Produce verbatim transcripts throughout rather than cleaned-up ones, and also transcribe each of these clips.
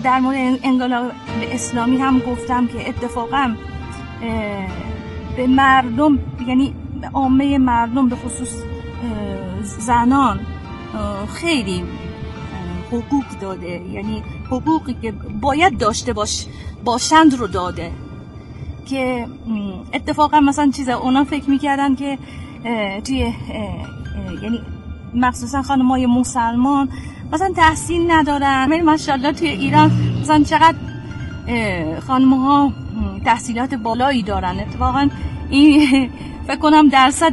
در مورد انقلاب اسلامی هم گفتم که اتفاقا به مردم، یعنی عامه مردم به خصوص زنان خیلی حقوق داده، یعنی حقوقی که باید داشته باش باشند رو داده، که اتفاقا مثلا چیزا اونا فکر میکردن که توی یعنی مخصوصا خانمای مسلمان مثلا تحصیل ندارن، ولی ماشاءالله توی ایران مثلا چقدر خانم‌ها تحصیلات بالایی دارن. اتفاقا این فکر کنم درصد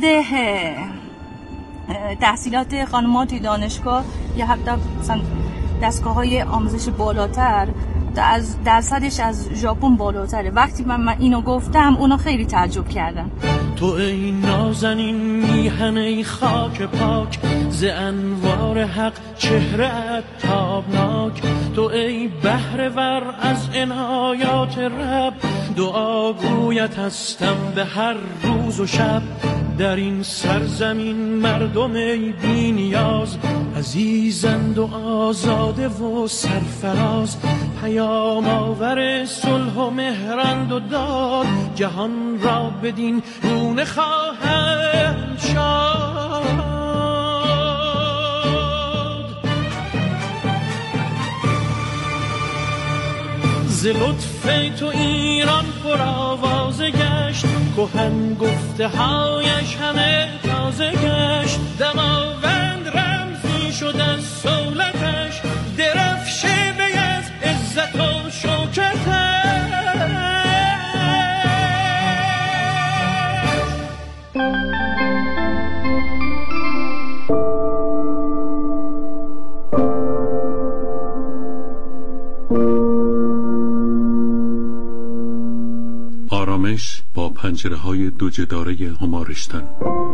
تحصیلات خانم‌ها توی دانشگاه یا حتی مثلا دستگاه‌های آموزش بالاتر از درصدش از ژاپن بالاتره. وقتی من, من اینو گفتم اونا خیلی تعجب کردن. تو ای نازنین میهن ای خاک پاک، ز انوار حق چهره‌ات تابناک. تو ای بهره ور از عنایات رب، دعاگویت هستم به هر روز و شب. در این سرزمین مردم ای بی نیاز، عزیزند و آزاده و سرفراز. پیام آور صلح و مهرند و داد، جهان را بدین گونه خواهند شاد. ز لطف تو ایران پر آوازه گشت، کهن گفته هایش همه تازه گشت. دماوند رمزی شد از سولتش، درفش وی از عزت و شوکتش. آرامش با پنجره‌های دو جداره همارشتن.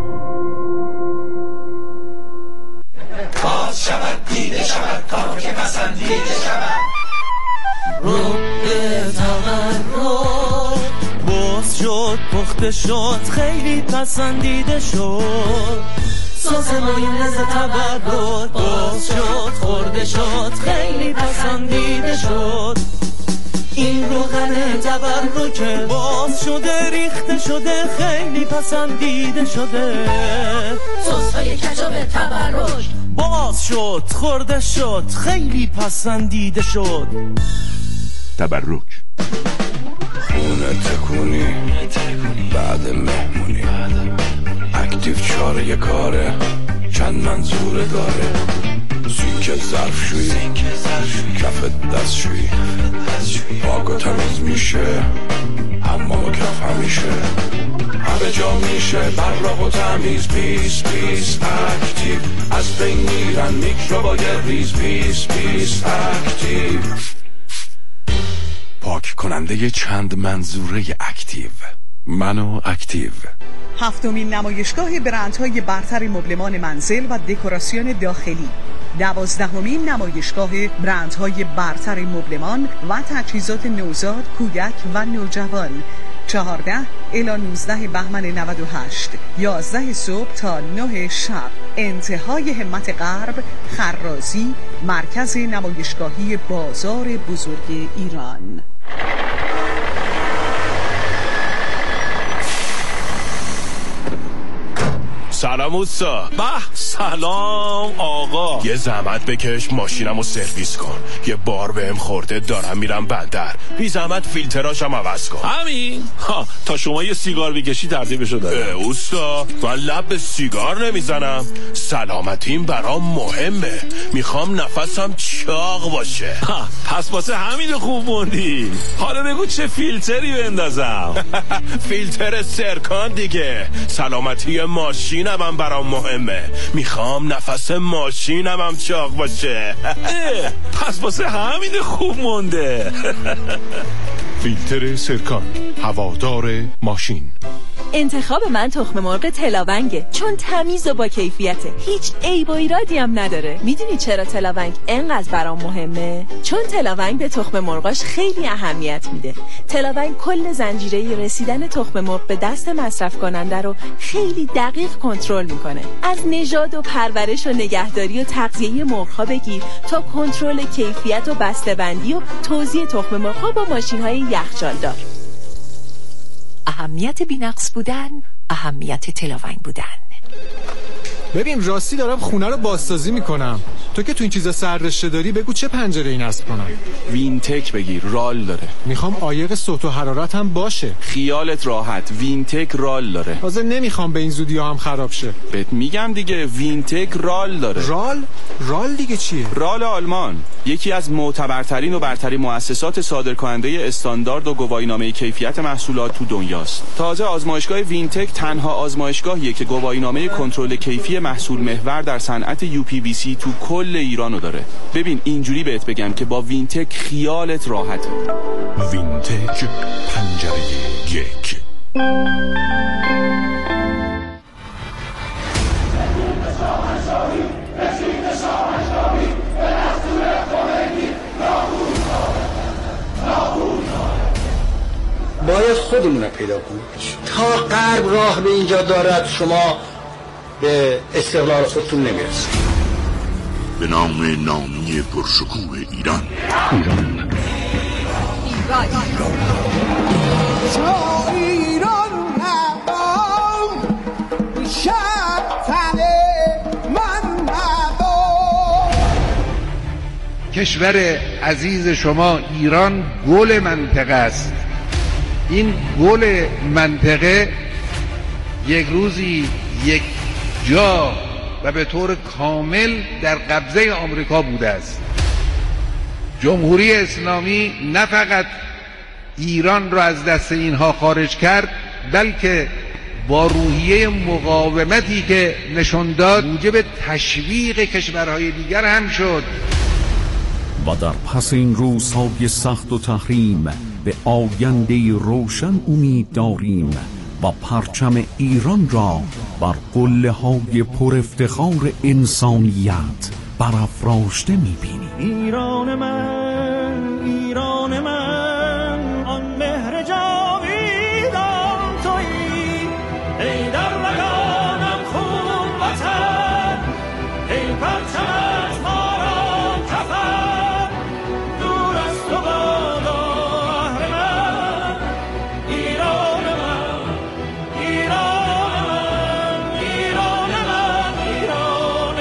باز شود دیده شود کار که پسندیده شود. رو به تقرب باز شد پخته شد خیلی پسندیده شد. ساز مایونز تولد باز شد خورده شد خیلی پسندیده شد. این روغن تبرکه باز شده ریخته شده خیلی پسندیده شده. سس‌های کچاپ تبرک باز شد خورده شد خیلی پسندیده شد. تبرک خونه تکونی بعد مهمونی، اکتیو چاره کاره چند منظوره داره. سینک ظرفشویی کف دستشویی، پاک و تمیز میشه حمام و کف همیشه. همه جا میشه براق و تمیز پیس پیس اکتیو. از بین میرن میکروبای ریز پیس پیس اکتیو. پاک کننده چند منظوره اکتیو. منو اکتیو. هفتمین نمایشگاه برندهای برتر مبلمان منزل و دکوراسیون داخلی، دوازدهمین نمایشگاه برندهای برتر مبلمان و تجهیزات نوزاد، کودک و نوجوان، چهارده الی نوزده بهمن نود و هشت، یازده صبح تا نه شب. انتهای همت غرب، خرازی، مرکز نمایشگاهی بازار بزرگ ایران. سلام اوستا. به سلام آقا. یه زحمت بکش ماشینمو سرویس کن، یه بار بهم خورده دارم میرم بندر، بی زحمت فیلتراشم عوض کن. همین ها، تا شما یه سیگار بکشی ترتیبشو دادم. اوستا من لب به سیگار نمیزنم، سلامتیم برام مهمه، میخوام نفسم چاق باشه. ها، پس واسه همین خوب موندی. حالا بگو چه فیلتری بندازم؟ فیلتر سرکان دیگه. سلامتی ماشین هم برام مهمه، میخوام نفس ماشینم هم چاق باشه. پس واسه همین خوب مونده. فیلتر سرکان، هوادار ماشین. انتخاب من تخم مرغ تلاونگه، چون تمیز و با کیفیته، هیچ عیب و ایرادی هم نداره. میدونی چرا تلاونگ انقدر برام مهمه؟ چون تلاونگ به تخم مرغاش خیلی اهمیت میده. تلاونگ کل زنجیره رسیدن تخم مرغ به دست مصرف کننده رو خیلی دقیق کنترل میکنه. از نژاد و پرورش و نگهداری و تغذیه مرغ‌ها بگیر تا کنترل کیفیت و بسته‌بندی و توزیع تخم مرغ‌ها با ماشین‌های یخچالدار. اهمیت بی‌نقص بودن، اهمیت تلاونگ بودن. ببین راستی دارم خونه رو بازسازی میکنم. تو که تو این چیزا سررشته داری بگو چه پنجره ای نصب کنم. وینتک بگیر، رال داره. میخوام عایق صوت و حرارت هم باشه. خیالت راحت، وینتک رال داره. تازه نمیخوام به این زودی هم خراب شه. بهت میگم دیگه، وینتک رال داره. رال؟ رال دیگه چیه؟ رال آلمان، یکی از معتبرترین و برترین مؤسسات صادرکننده استاندارد و گواهینامه کیفیت محصولات تو دنیاست. تازه آزمایشگاه وینتک تنها آزمایشگاهیه که گواهینامه کنترل کیفی محصول محور در صنعت یو پی وی سی تو کل ایرانو داره. ببین اینجوری بهت بگم که با وینتک خیالت راحته. وینتک پنجره یک. باید خودمون رو پیدا کنیم. تا غرب راه به اینجا دارد شما به استقلال خودتون نمیرسید. به نام نامی پرشکوه ایران. ایران ایران مردم شب من مردم. کشور عزیز شما ایران گل منطقه است. این گل منطقه یک روزی یک جا و به طور کامل در قبضه آمریکا بوده است. جمهوری اسلامی نه فقط ایران را از دست اینها خارج کرد، بلکه با روحیه مقاومتی که نشان داد موجب تشویق کشورهای دیگر هم شد. و در پس این روزهای سخت و تحریم به آینده روشن امید داریم و پرچم ایران را بر قله های پر افتخار انسانیت برافراشته می‌بینیم. ایران من، ایران من، آن مهر جاویدان تویی، ای در رگانم خون وطن، ای پرچمت ما را کفن، دور از تو بادا بهر من، ایران من، ایران من، ایران من، ایران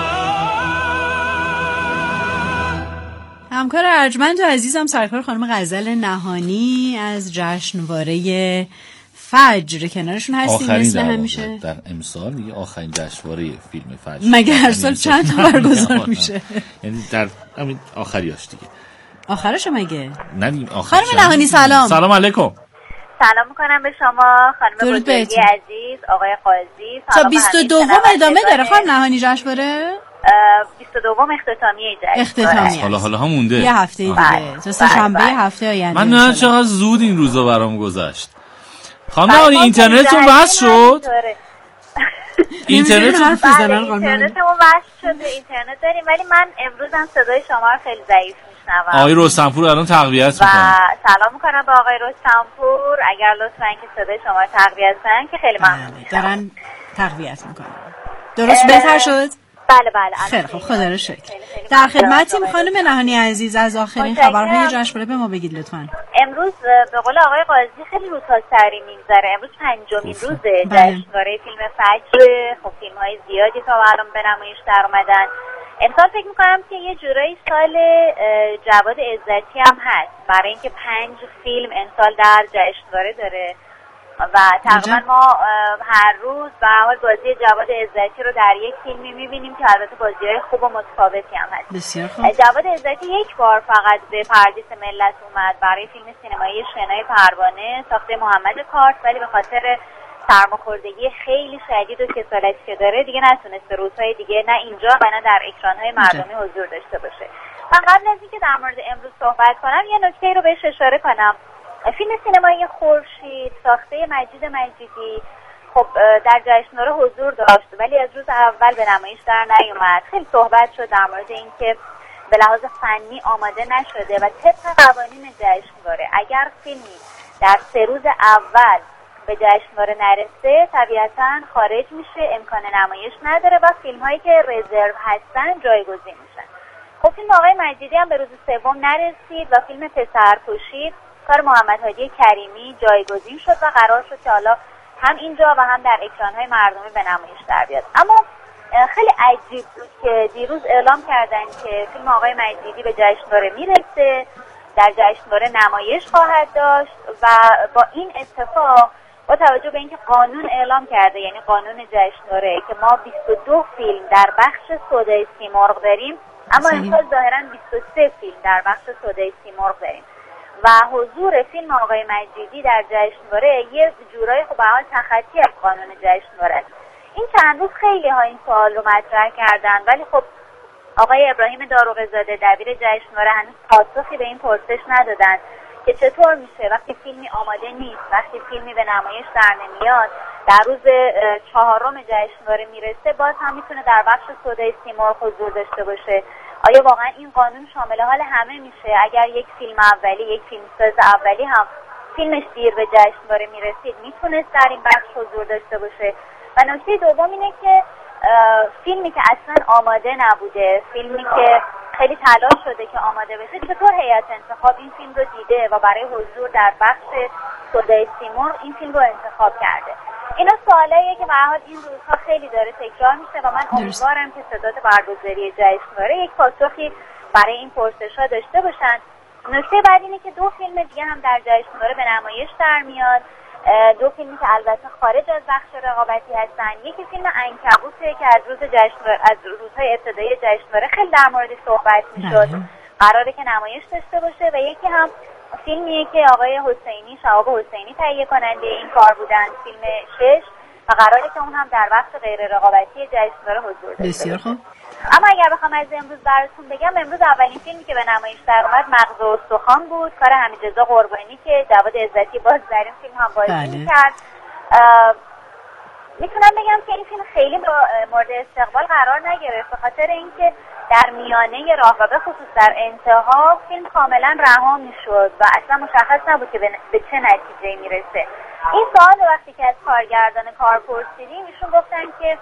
من. همکار ارجمند و عزیزم سرکار خانم غزل نهانی از جشنواره فجر کنارشون هستیم مثل همیشه. در امسال دیگه آخرین جشنواره فیلم فجر. مگه هر سال چند تا برگزار میشه؟ یعنی در همین آخریاش دیگه. آخرش مگه؟ نه دیگه آخرش. خانم نهانی سلام. سلام علیکم. سلام میکنم به شما خانم بزرگی عزیز، آقای قاضی. تا بیست و دو ادامه داره خانم نهانی جشنواره؟ بیست و دو اختتامیه جشنواره. اختتامیه. حالا حالا ها مونده. یه هفته دیگه. تا سه شنبه هفته آینده. من نه چقدر زود این روزا برام گذشت. خانم نهانی اینترنتتون وصل شد؟ اینترنت حرف بزنن خانم. اینترنتمون وصل شده، اینترنت داریم، ولی من امروز هم صدای شما رو خیلی ضعیف میشنوم. آقای رستمپور الان تقویت میکنن. و سلام میکنم به آقای رستمپور، اگر لطفاً که صدای شما رو تقویت کنن که خیلی ممنون میشم. دارن تقویت میکنن. درست بهتر شد؟ بله بله. خیلی خب خدا رو شکر. در خدمتیم خانم نهانی عزیز، از آخرین خبرهای جشنواره به ما بگید لطفاً. امروز به قول آقای قاضی خیلی روزها سری میگذره. امروز پنجمین روز جشنواره فیلم فجر. خب فیلم‌های زیادی تا الان به نمایش در اومدن. امسال فکر می‌کنم که یه جورایی سال جواد عزتی هم هست، برای اینکه پنج فیلم امسال در جشنواره داره و تقریبا ما هر روز به حال بازی جواد عزتی رو در یک فیلمی می‌بینیم که البته بازی‌های خوب و متفاوتی هم هست. بسیار خوب. جواد عزتی یک بار فقط به پردیس ملت اومد برای فیلم سینمایی شنای پروانه ساخته محمد کارت، ولی به خاطر سرماخوردگی خیلی شدید و کسالتی که داره دیگه نتونسته روزهای دیگه نه اینجا و نه در اکران‌های مردمی حضور داشته باشه. من قبل از اینکه در مورد امروز صحبت کنم یه نکته رو بهش اشاره کنم. فیلم سینمایی خورشید ساخته مجید مجیدی خب در جشنواره حضور داشت ولی از روز اول به نمایش در نیومد. خیلی صحبت شد در مورد اینکه به لحاظ فنی آماده نشده و طبق قوانین جشنواره اگر فیلمی در سه روز اول به جشنواره نرسه طبیعتاً خارج میشه، امکان نمایش نداره و فیلم هایی که رزرو هستن جایگزین میشن. خب فیلم آقای مجیدی هم به روز سوم نرسید و فیلم پسرکشی کار محمد هادی کریمی جایگزین شد و قرار شد که حالا هم اینجا و هم در اکران‌های مردمی به نمایش در بیاد. اما خیلی عجیب بود که دیروز اعلام کردن که فیلم آقای مجیدی به جشنواره میرسه، در جشنواره نمایش خواهد داشت و با این اتفاق با توجه به اینکه قانون اعلام کرده، یعنی قانون جشنواره که ما بیست و دو فیلم در بخش سودای سیمرغ داریم اما امسال ظاهراً بیست و سه فیلم در بخش سودای سیمرغ داریم و حضور فیلم آقای مجیدی در جشنواره یه جورای خب به حال تخطی از قانون جشنواره. این چند روز خیلی ها این سوال رو مطرح کردن ولی خب آقای ابراهیم داروغزاده دبیر جشنواره هنوز پاسخی به این پرسش ندادن که چطور میشه وقتی فیلمی آماده نیست، وقتی فیلمی به نمایش در نمیاد، در روز چهارم جشنواره میرسه باز هم میتونه در بخش سودای سیمرغ حضور داشته باشه. آیا واقعا این قانون شامل حال همه میشه؟ اگر یک فیلم اولی، یک فیلمساز اولی هم فیلمش دیر به جشنواره میرسید میتونست در این بخش حضور داشته باشه؟ و نکته دوم اینه که فیلمی که اصلا آماده نبوده، فیلمی که خیلی تلاش شده که آماده بشه، چطور هیئت انتخاب این فیلم رو دیده و برای حضور در بخش سودای سیمرغ این فیلم رو انتخاب کرده؟ اینا سوالاییه که به هر حال این روزها خیلی داره تکرار میشه و من امیدوارم که ستاد برگزاری جشنواره یک پاسخی برای این پرسش‌ها داشته باشن. نکته بعد اینه که دو فیلم دیگه هم در جشنواره به نمایش در میاد، دو فیلمی که البته خارج از بخش رقابتی هستن. یکی فیلم عنکبوته که از روز جشنواره، از روزهای ابتدایی جشنواره خیلی در موردش صحبت میشد، قراره که نمایش داشته باشه و یکی هم فیلمیه که آقای حسینی، شهاب حسینی تهیه کننده این کار بودن، فیلم شش و قراره که اون هم در بخش غیر رقابتی جشنواره حضور داشته. بسیار خوب. اما اگر بخوام از امروز براتون بگم، امروز اولین فیلمی که به نمایش در اومد مغز و استخوان بود، کار حمیدرضا قربانی که جواد عزتی باز در این فیلم هم بازی می‌کرد. میتونم بگم که این فیلم خیلی مورد استقبال قرار نگرفت به خاطر اینکه در میانه راه و به خصوص در انتها فیلم کاملا رها میشد و اصلا مشخص نبود که به چه نتیجه‌ای میرسه. این سوال وقتی که از کارگردان کار پرسیدیم ایشون گفتن که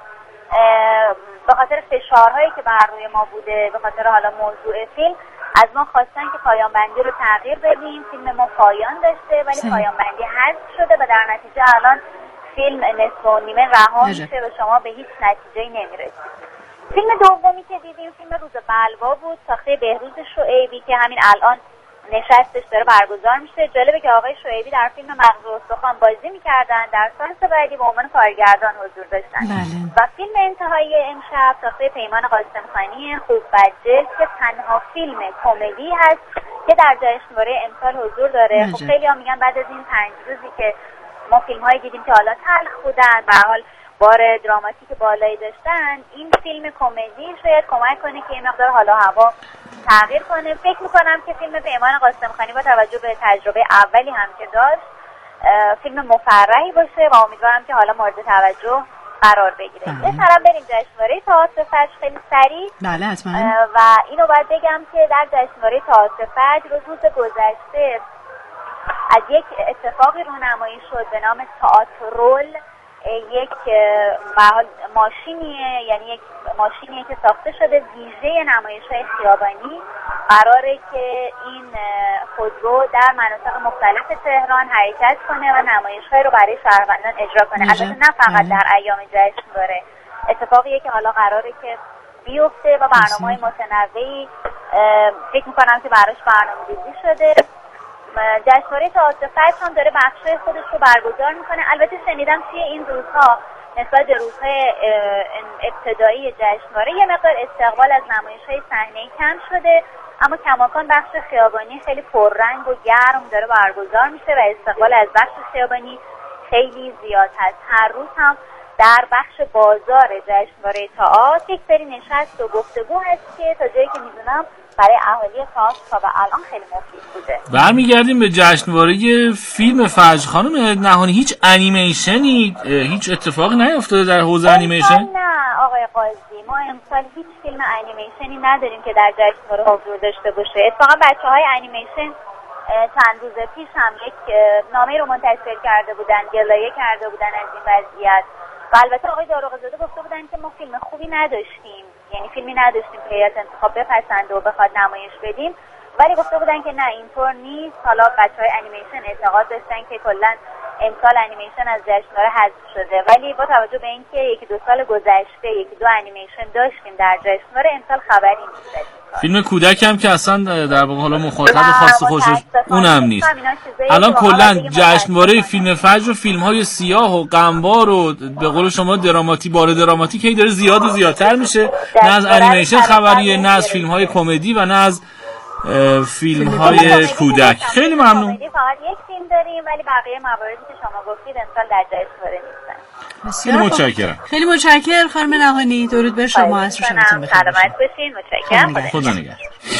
به خاطر فشارهایی که بر روی ما بوده، به خاطر حالا موضوع فیلم از ما خواستن که پایان بندی رو تغییر بدیم. فیلم ما پایان داشته ولی پایان بندی حذف شده و در نتیجه الان فیلم نصف و نیمه رها میشه و شما به هیچ نتیجه‌ای نمیرسید. فیلم دومی که دیدیم فیلم روز بلوا بود، ساخته بهروز شعیبی که همین الان نشستش داره برگزار میشه. جالبه که آقای شعیبی در فیلم مغز و استخوان بازی میکردن، در سانس بعدی به عنوان کارگردان حضور داشتن. بله. و فیلم انتهایی امشب ساخته پیمان قاسمخانی خوب بدجلد که تنها فیلم کمدی هست که در جشنواره امسال حضور داره. خب خیلی ها میگن بعد از این پنج روزی که ما فیلم هایی دیدیم که حالا تلخ بودن، به هر حال بار دراماتیک بالایی داشتن، این فیلم کمدی شاید کمک کنه که این مقدار حالا هوا تغییر کنه. فکر میکنم که فیلم پیمان قاسمخانی با توجه به تجربه اولی هم که داشت فیلم مفرحی باشه و امیدوارم که حالا مورد توجه قرار بگیره. یه طرف بریم جشنواره تئاتر فجر خیلی سریع. بله حتما. و اینو باید بگم که در جشنواره تئاتر فجر روز گذشته از یک اتفاقی رونمایی شد به نام تئاترول. یک ماشینیه، یعنی یک ماشینیه که ساخته شده ویژه نمایش‌های خیابانی. قراره که این خودرو در مناطق مختلف تهران حرکت کنه و نمایش‌های رو برای شهروندان اجرا کنه. البته نه فقط در ایام جشنواره، اتفاقیه که حالا قراره که بیفته و برنامه‌های متنوعی فکر می‌کنم که براش برنامه‌ریزی شده. جشنواره تئاتر فجر هم داره بخشای خودش رو برگزار میکنه. البته شنیدم توی این روزها نسبت به روزهای ابتدایی جشنواره یه مقدار استقبال از نمایش‌های صحنه‌ای کم شده، اما کماکان بخش خیابانی خیلی پررنگ و گرم داره برگزار میشه و استقبال از بخش خیابانی خیلی زیاد هست. هر روز هم در بخش بازار جشنواره تئاتر یک سری نشست و گفتگو هست که تا جایی که میدونم برای اهالی خاص تا به الان خیلی مفید بوده. برمیگردیم به جشنواره فیلم فجر. خانم نهانی هیچ انیمیشنی، هیچ اتفاقی نیفتاده در حوزه انیمیشن؟ نه آقای قاضی، ما امسال هیچ فیلم انیمیشنی نداریم که در جشنواره حضور داشته باشه. اتفاقا بچه‌های انیمیشن چند روز پیش هم یک نامه رو منتشر کرده بودن، گلایه کرده بودن از این وضعیت و البته آقای داروغزاده گفته بودن که ما فیلم خوبی نداشتیم، یعنی فیلمی نداشتیم که هیئت انتخاب بپسنده و بخواد نمایش بدیم، ولی گفته بودن که نه اینطور نیست. حالا بچهای انیمیشن اعتقاد داشتن که کلا امسال انیمیشن از جشنواره حذف شده، ولی با توجه به اینکه یکی دو سال گذشته یکی دو انیمیشن داشتیم در جشنواره، امسال خبری نیست. فیلم کودک هم که اصلا در واقع حالا مخاطب خاص خوشش اونم نیست. الان کلا جشنواره فیلم فجر و فیلم‌های سیاه و غمبار و به قول شما دراماتیک، بار دراماتیک هی داره زیاد و زیادتر میشه. نه از انیمیشن خبریه، نه از فیلم‌های کمدی و نه از فیلم‌های کودک. خیلی ممنون. فقط یک فیلم داریم ولی بقیه مواردی که شما گفتید امسال در جشنواره نیستن. خیلی متشکرم. خیلی متشکرم خانم نهانی. درود بر شما. عصر شماتون بخیر. سلامت باشین. متشکرم. خدا نگهدار.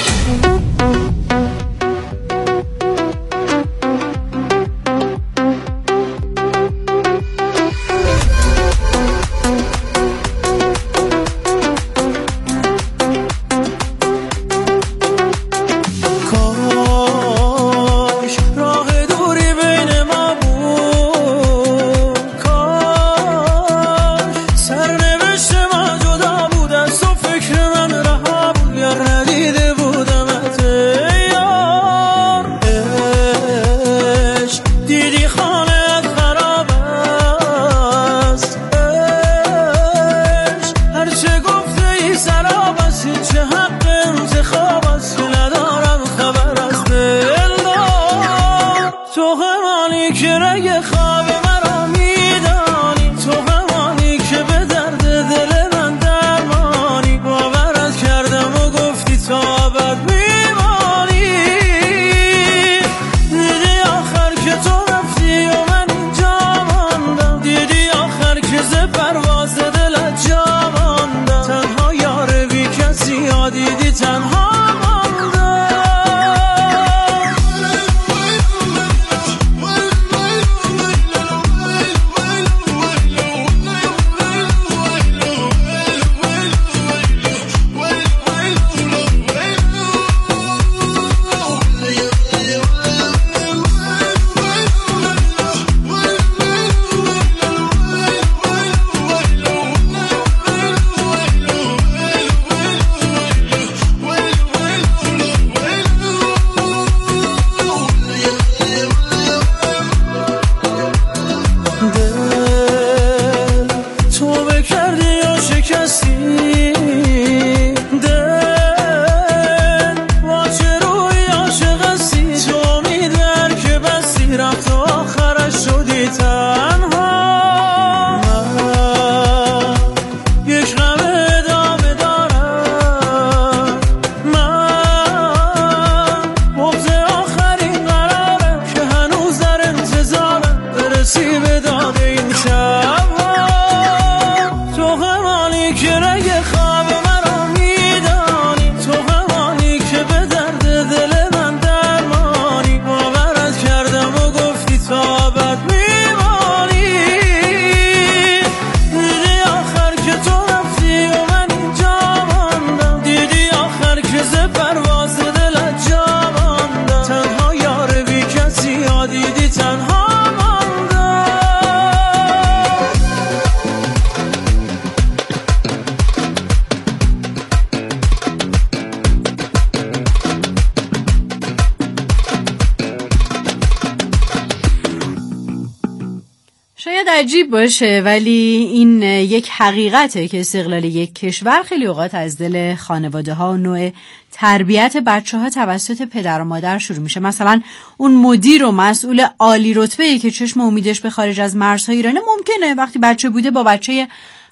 عجیب باشه ولی این یک حقیقته که استقلال یک کشور خیلی اوقات از دل خانواده ها و نوع تربیت بچه ها توسط پدر و مادر شروع میشه. مثلا اون مدیر و مسئول عالی رتبه‌ای که چشم امیدش به خارج از مرزهای ایرانه ممکنه وقتی بچه بوده با بچه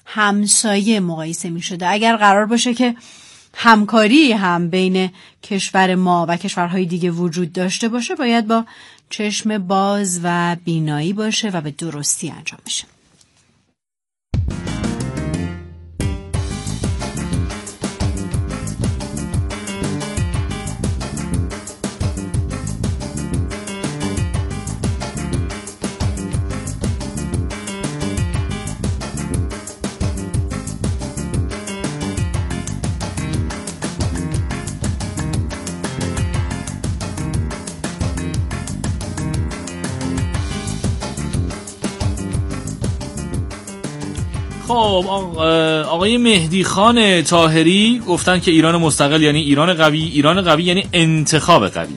همسایه مقایسه میشده. اگر قرار باشه که همکاری هم بین کشور ما و کشورهای دیگه وجود داشته باشه باید با چشم باز و بینایی باشه و به درستی انجام بشه. خب آقای مهدی خان طاهری گفتن که ایران مستقل یعنی ایران قوی، ایران قوی یعنی انتخاب قوی.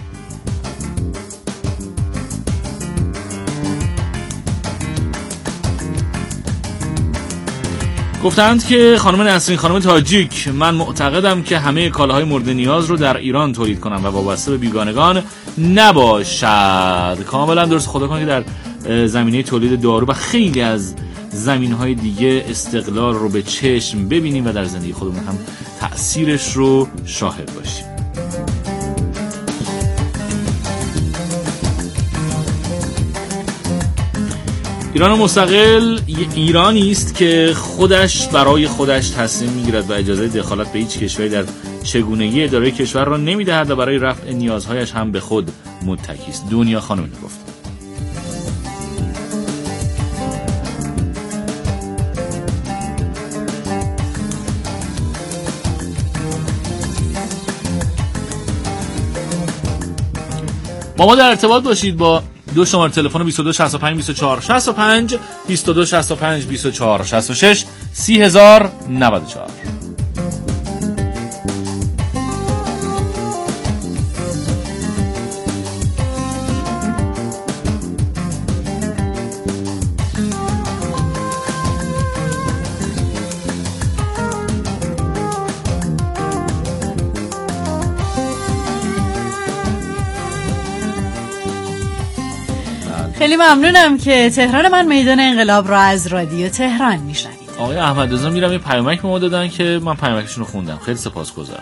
گفتند که خانم نسرین خانم تاجیک، من معتقدم که همه کالاهای مورد نیاز رو در ایران تولید کنم و وابسته به بیگانگان نباشد. کاملا درست. خدا کنه که در زمینه تولید دارو و خیلی از زمینهای دیگه استقلال رو به چشم ببینیم و در زندگی خودمون هم تأثیرش رو شاهد باشیم. ایران مستقل ایرانی است که خودش برای خودش تصمیم میگیرد و اجازه دخالت به هیچ کشوری در چگونگی اداره کشور را نمیدهد و برای رفع نیازهایش هم به خود متکی است. دنیا خانم گفت. با ما در ارتباط باشید با دو شماره تلفن بیست و دو شصت و پنج بیست و چهار شصت و پنج، بیست و دو شصت و پنج بیست و چهار شصت و شش، سی هزار و نود و چهار. خیلی ممنونم که تهران من میدان انقلاب را از رادیو تهران میشنوید. آقای احمد رضا میرم یه پیامک به ما دادن که من پیامکشون رو خوندم. خیلی سپاسگزارم.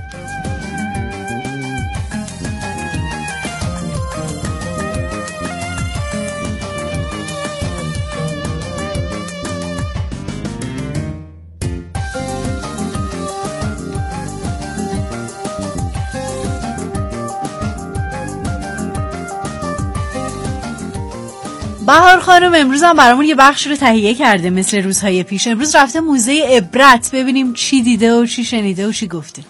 بهار خانم امروز هم برامون یه بخش رو تهیه کرده مثل روزهای پیش. امروز رفته موزه عبرت ببینیم چی دیده و چی شنیده و چی گفته.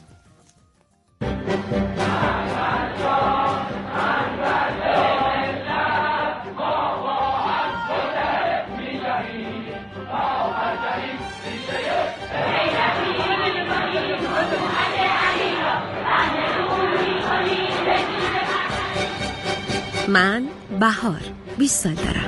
من بهار بیست سال دارم.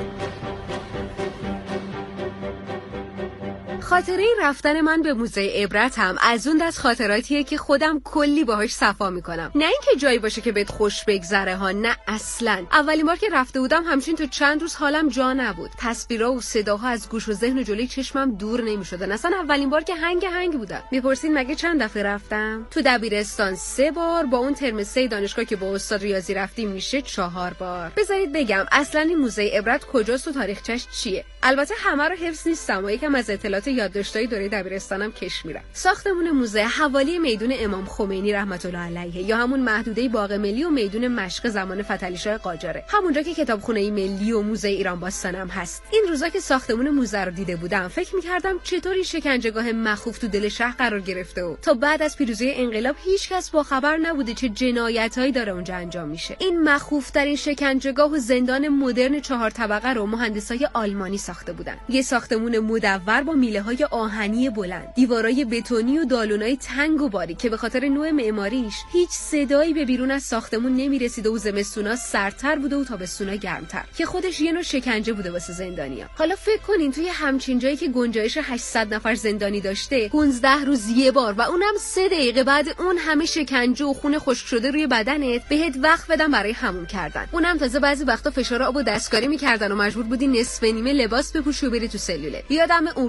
خاطره رفتن من به موزه عبرت هم از اون دست خاطراتیه که خودم کلی باهاش صفا میکنم. نه اینکه جایی باشه که بهت خوش بگذره ها، نه اصلا. اولین بار که رفته بودم همچین تو چند روز حالم جا نبود. تصویرها و صداها از گوش و ذهن و جلوی چشمم دور نمیشدن. اصلا اولین بار که هنگ هنگ بودم. میپرسین مگه چند دفعه رفتم؟ تو دبیرستان سه بار، با اون ترم سه دانشگاه که با استاد ریاضی رفتیم میشه چهار بار. بذارید بگم اصلا این موزه عبرت کجاست و تاریخچش چیه. البته همه رو حفظ نیستم و یکم از اطلاعات یادداشتای دوره دبیرستانم کش میرم. ساختمون موزه حوالی میدون امام خمینی رحمت الله علیه یا همون محدوده باغ ملی و میدون مشق زمان فتحعلی شاه قاجاره، همونجا که کتابخونه ملی و موزه ایران باستانم هست. این روزا که ساختمون موزه رو دیده بودم فکر میکردم چطوری شکنجهگاه مخوف تو دل شهر قرار گرفته و تا بعد از پیروزی انقلاب هیچکس با خبر نبوده چه جنایتایی داره اونجا انجام میشه. این مخوف ترین شکنجهگاه و زندان مدرن چهار طبقه رو مهندسای آلمانی ساخته بودن. یه ساختمون مدور با میله‌های آهنی بلند، دیوارای بتونی و دالونای تنگ و باریک که به خاطر نوع معماریش هیچ صدایی به بیرون از ساختمون نمیرسید و زمستونا سردتر بوده و تابستونا گرمتر، که خودش یه نوع شکنجه بوده واسه زندانیا. حالا فکر کنین توی همچین جایی که گنجایش هشتصد نفر زندانی داشته، پانزده روز یه بار و اونم سه دقیقه بعد اون همه شکنجه و خون خشک شده روی بدنت بهت وقت بدن برای حموم کردن. اونم تازه بعضی وقتا فشار آب و دستکاری می‌کردن و مجبور بودی نصف نیمه لباس بپوشی و بری تو سلوله. یادم اون روز که با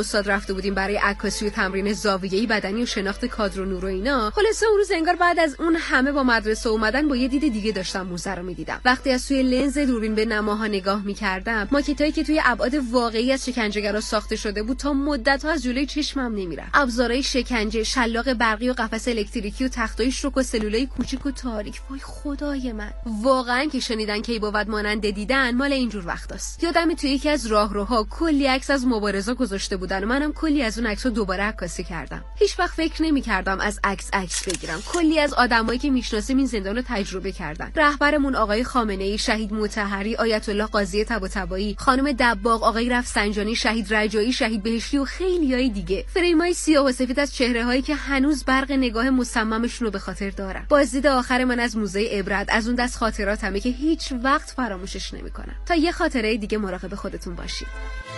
استاد رفته بودیم برای عکاسی و تمرین زاویه‌ای بدنی و شناخت کادر و نور و اینا. خلاصه اون روز انگار بعد از اون همه با مدرسه اومدن با یه دید دیگه داشتم موزه رو می‌دیدم. وقتی از توی لنز دوربین به نماها نگاه می‌کردم، ماکتایی که توی ابعاد واقعی از شکنجهگرا ساخته شده بود تا مدت‌ها از جلوی چشمم نمی‌رفت. ابزارهای شکنجه، شلاق برقی و قفس الکتریکی و تختای شوک و سلولای کوچیک و تاریک. وای خدای من، واقعا که شنیدن کی بود مانند دیدن مال اینجور وقتاست. یادم توی یکی از راهروها کلی عکس از مبارزا گذاشته بودن و منم کلی از اون عکس‌ها دوباره عکاسی کردم. هیچ وقت فکر نمی‌کردم از عکس عکس بگیرم. کلی از آدمایی که میشناسیم این زندان رو تجربه کردن. رهبرمون آقای خامنه‌ای، شهید مطهری، آیت الله قاضی طباطبایی، خانم دباغ، آقای رفسنجانی، شهید رجایی، شهید بهشتی و خیلیای دیگه. فریمای سیاه و سفید از چهره‌هایی که هنوز برق نگاه مصممشون رو به خاطر دارم. بازدید آخر من از موزه عبرت از اون دست خاطراتمه که هیچ وقت فراموشش نمی‌کنم. تا یه خاطره دیگه مراقب خودتون باشید.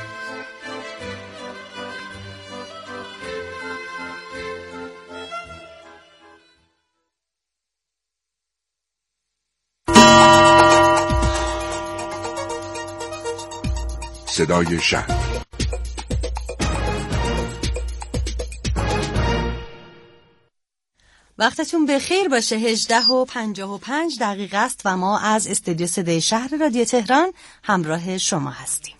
صدای شهر. وقتتون بخیر باشه. هجده و پنجاه و پنج دقیقه است و ما از استودیو صدای شهر رادیو تهران همراه شما هستیم.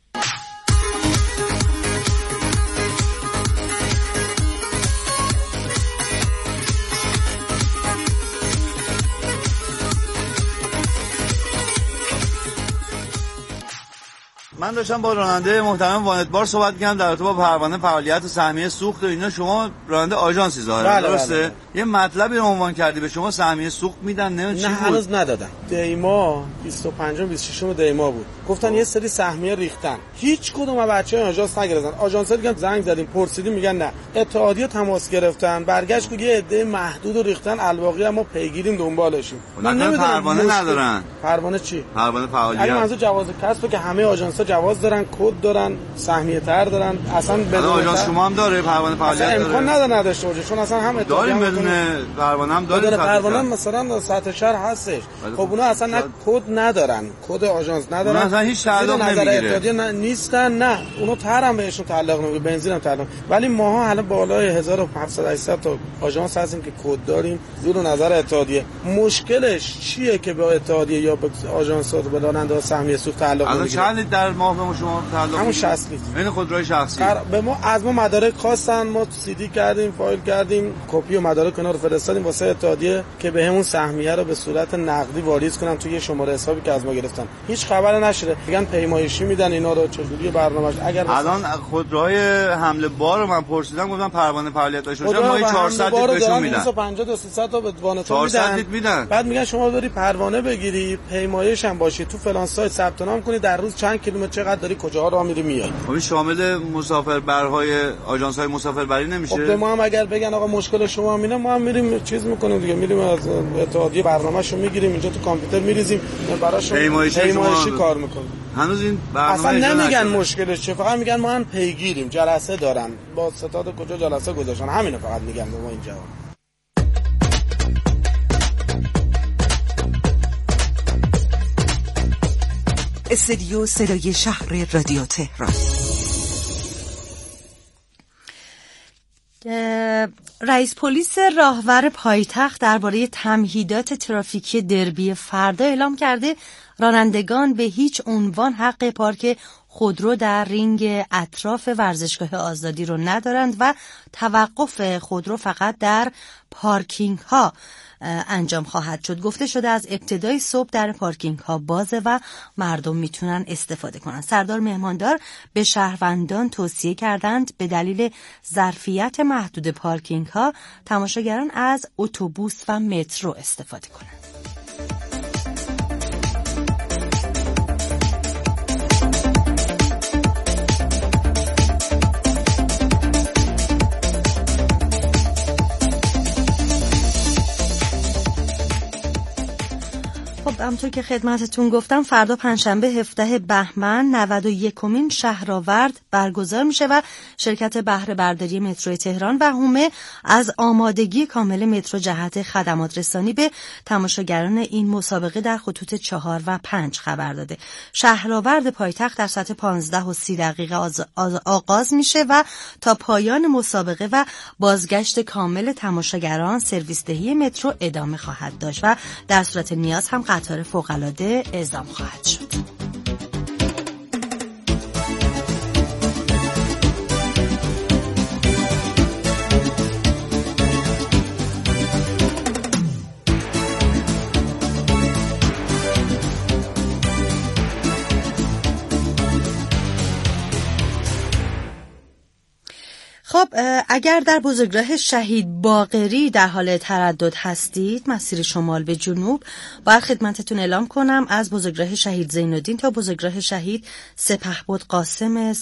من داشتم با راننده محترم وانتبار صحبت می‌کردم در رابطه با پروانه فعالیت و سهمیه سوخت و اینا. شما راننده آژانسی ظاهرا بله درسته؟ بله. یه مطلبی رو عنوان کردی، به شما سهمیه سوخت میدن؟ نه نه هنوز ندادن. دیما بیست و پنج و بیست و شش دیما بود. گفتن یه سری سهمیه ریختن. هیچ کدوم از بچه‌ها آژانس نگرفتن. آژانس‌ها دیگه زنگ زدیم پرسیدیم میگن نه. اتحادیه تماس گرفتن، برگشت که یه عده محدود رو ریختن، الباقی اما پیگیریم دنبالشیم. من نمیدونم پروانه مشکل... ندارن. پروانه چی؟ پروانه فعالیت. اگه منظور جواز کسب که همه آژانس‌ها جواز دارن، کد دارن، سهمیه تر دارن، اصلا بدون آژانس شما هم داره پروانه فعالیت داره؟ امکان نداره نداشته باشه، چون اصلا هم داریم بدون پروانه هم داره. پروانه مثلا سطح شهر هستش. خب اونا اصلا نه کد ندارن، کد آژانس ندارن، اصلا هیچ تعلق نمیگیره. نه نیستن، نه اونا تر هم بهشون تعلق نمیگیره، بنزین هم تعلق. ولی ماها حالا بالای هزار و هفتصد هشتصد تا آژانس هستیم که کد داریم زیر نظر اتحادیه. مشکلش چیه که به اتحادیه یا به آژانس‌ها به راننده سهمیه سوخت تعلق نمیگیره؟ الان چند در ماه به شما تعلق همون شصت لیتر. این خودروی شخصی. به ما از ما مدارک خواستن، ما سی دی کردیم، فایل کردیم، کپی و مدارک اینا رو فرستادیم واسه اتحادیه که بهمون سهمیه رو به صورت نقدی واریز کنن توی شماره حسابی که از ما گرفتن. هیچ خبر نشده. میگن پیمایشی میدن اینا رو، چجوری برنامه‌اش. اگر الان خودروهای حمل بار رو من پرسیدم، گفتم پروانه فعالیت داشته باشه، ما چهارصد لیتر بهشون میدن. دویست و پنجاه تا سیصد تا به وانتون میدن. میدن. بعد میگن شما بری پروانه بگیری، پیمایش هم باشی، تو فلان سایت ثبت نام کنی، در روز چند کیلومتر چقدر داری، کجاها راه میری میای. این شامل مسافربرهای آژانس‌های مسافربری نمیشه؟ خب به ما هم اگر بگن آقا مشکل شما هم اینه، ما هم میریم چیز میکنیم دیگه، میریم از اتحادیه برنامه‌شو میگیریم، اینجا تو کامپیوتر میریزیم، براش پیمایشی, پیمایشی کار میکنیم. هنوز این برنامه اصلا نمیگن مشکلش چیه، فقط میگن ما هم پیگیریم، جلسه دارن با ستاد کجا جلسه گذاشتن، همینو فقط میگن به ما اینجا. استودیو صدای شهر رادیو تهران. رئیس پلیس راهور پایتخت درباره تمهیدات ترافیکی دربی فردا اعلام کرده رانندگان به هیچ عنوان حق پارک خودرو در رینگ اطراف ورزشگاه آزادی رو ندارند و توقف خودرو فقط در پارکینگ ها انجام خواهد شد. گفته شده از ابتدای صبح در پارکینگ ها بازه و مردم میتونن استفاده کنن. سردار مهماندار به شهروندان توصیه کردند به دلیل ظرفیت محدود پارکینگ ها تماشاگران از اتوبوس و مترو استفاده کنند. خب همونطور که خدمتتون گفتم فردا پنجشنبه هفدهم بهمن نود و یکمین شهرآورد برگزار میشه و شرکت بهره برداری مترو تهران و هومه از آمادگی کامل مترو جهت خدمات رسانی به تماشاگران این مسابقه در خطوط چهار و پنج خبر داده. شهرآورد پایتخت در ساعت پانزده و سی دقیقه آز... آز... آغاز میشه و تا پایان مسابقه و بازگشت کامل تماشاگران سرویس دهی مترو ادامه خواهد داشت و در صورت نیاز هم قطار فوق‌العاده اعزام خواهد شد. خب اگر در بزرگراه شهید باقری در حال تردد هستید مسیر شمال به جنوب، باید خدمتتون اعلام کنم از بزرگراه شهید زین‌الدین تا بزرگراه شهید سپهبد قاسم